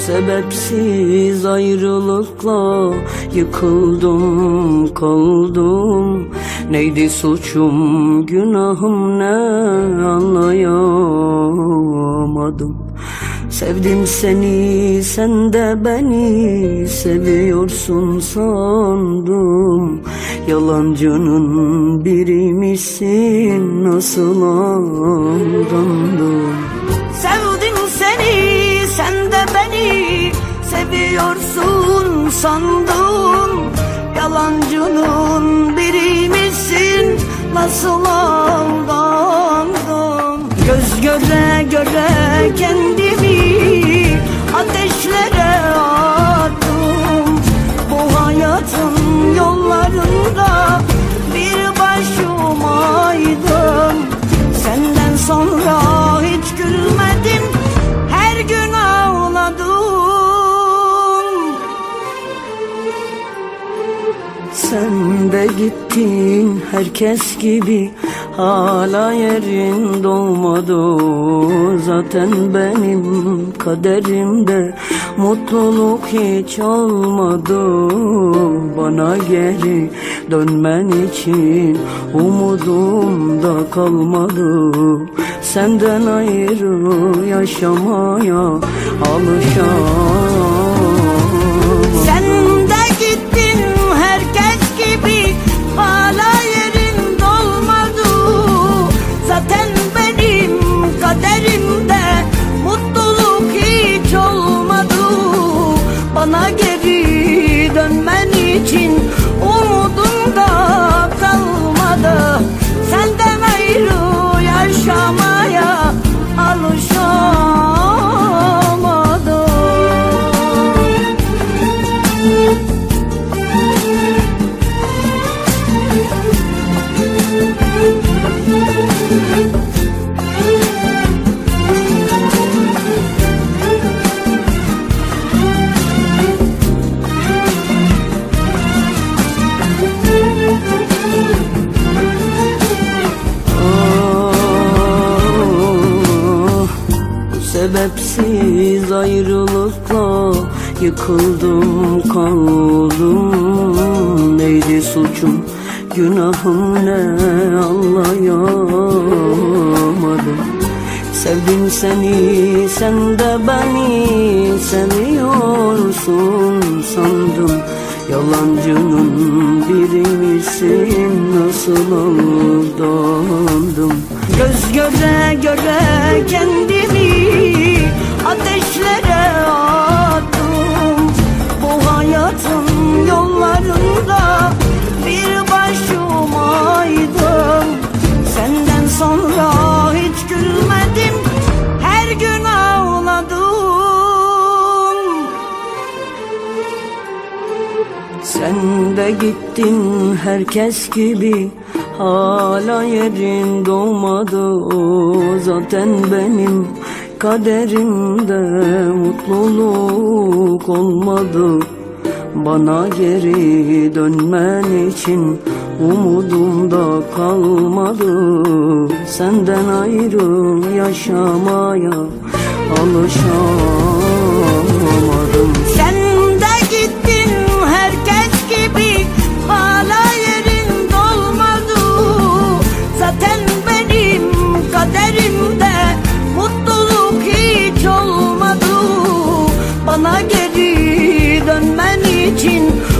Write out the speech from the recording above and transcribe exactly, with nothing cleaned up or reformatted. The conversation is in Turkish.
sebepsiz ayrılıkla yıkıldım kaldım. Neydi suçum günahım ne anlayamadım. Sevdim seni, sen de beni seviyorsun sandım. Yalancının biriymişsin, nasıl aldandım. Sevdim seni, sen de beni seviyorsun sandım. Yalancının biriymişsin, nasıl aldandım. Göz göre göre kendimi ateşlere attım. Bu hayatın yollarında bir başımaydım. Senden sonra hiç gülmedim, her gün ağladım. Sen de gittin herkes gibi, hala yerin dolmadı. Zaten benim kaderimde mutluluk hiç olmadı. Bana geri dönmen için umudum da kalmadı. Senden ayrı yaşamaya alışamam. Sen de gittin herkes gibi, hala yerin dolmadı. Zaten benim kaderimde mutluluk hiç olmadı. Bana geri dönmen için umudum da kalmadı. Senden ayrı yaşamaya alışamadım. Sebepsiz ayrılıkla yıkıldım kaldım. Neydi suçum günahım ne anlayamadım. Sevdim seni, sen de beni seviyorsun sandım. Yalancının biriymişsin, nasıl aldandım. Göz göre göre kendimi ateşlere attım. Bu hayatın yollarında bir başımaydım. Senden sonra hiç gülmedim, her gün ağladım. Sen de gittin herkes gibi, hala yerin dolmadı. Zaten benim kaderimde mutluluk olmadı. Bana geri dönmen için umudum da kalmadı. Senden ayrı yaşamaya alışamadım. Sen de gittin herkes gibi, hala yerin dolmadı. Zaten benim kaderimde mutluluk hiç olmadı. Bana geri dönmen için